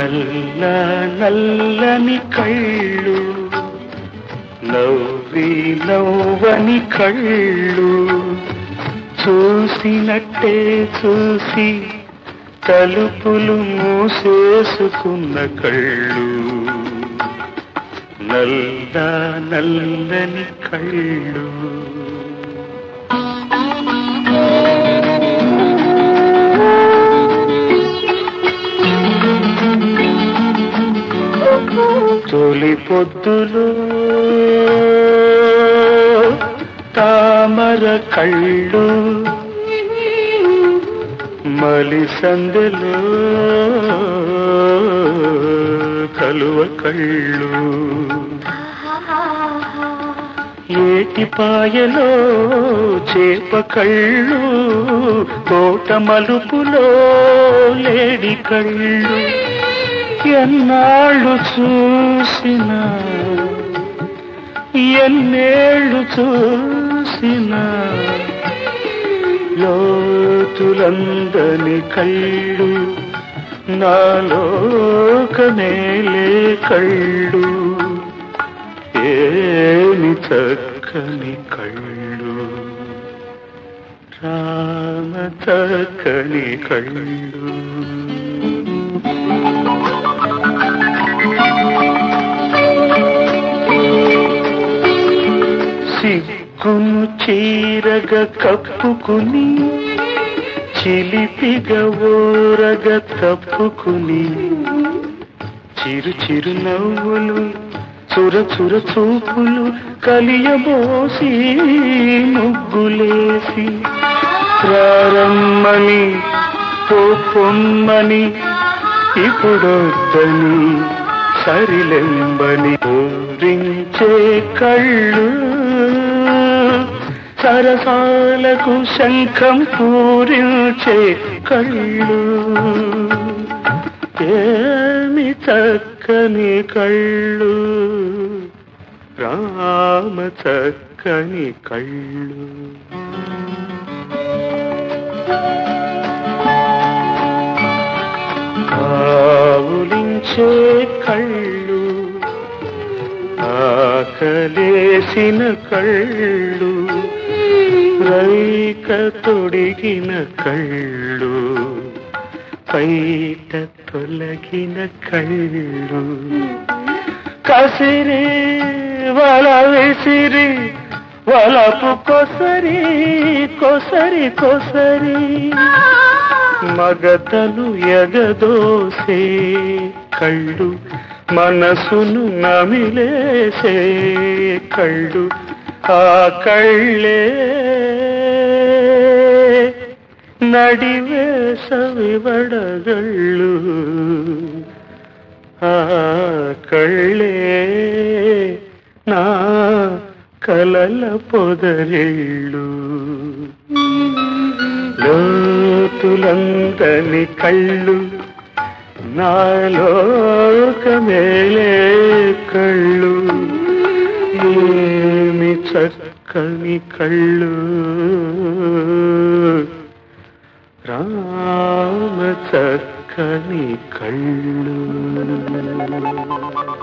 నల్ల నల్లని కళ్ళు, నవ్వి నవ్వని కళ్ళు, చూసినట్టే చూసి తలుపులు మూసేసుకున్న కళ్ళు, నల్ల నల్లని కళ్ళు. తొలి పొద్దులో తామర కళ్ళు, మలి సందెలో కలువ కళ్ళు, ఏటిపాయలో చేప కళ్ళు, తోట మలుపులో లేడి కళ్ళు. ఎన్నాళ్ళు చూసినా ఎన్నేళ్ళు చూసినా లోతులందని కళ్ళు, నాలోకమేలే కళ్ళు, ఏమి చక్కని కళ్ళు, రామ చక్కని కళ్ళు. సిగ్గును చీరగ కప్పుకుని, చిలిపిగ ఓరగ తప్పుకుని, చిరు చిరు నవ్వులు చుర చుర చూపులు కలియబోసి ముగ్గులేసి, ప్రారమ్మని పొమ్మని ఇప్పుడొద్దని సరిలెంబని పూరించే కళ్ళు, సరసాలకు శంఖం పూరించే కళ్ళు, ఏమి చక్కని కళ్ళు, రామ చక్కని కళ్ళు. ఆవులించే కళ్ళు, ఆకలేసిన కళ్ళు, రైక తొడిగిన కళ్ళు, పైట తొలగిన కళ్ళు, కసిరి వల విసిరి వలపు కొసరి కొసరి కొసరి, మగతలు ఎగదోసే కళ్ళు, మనసును నమిలేసే కళ్ళు, ఆ కళ్ళే నడివేసవి వడగళ్ళు, ఆ కళ్ళే నా కలల పొదరిళ్ళు, లోతులందని కళ్ళు, నాలోకమేలే కళ్ళు, ఏమి చక్కని కళ్ళు, రామ చక్కని కళ్ళు.